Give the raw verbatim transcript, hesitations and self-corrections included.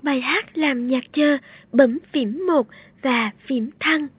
bài hát làm nhạc chờ, bấm phím một và phím thăng.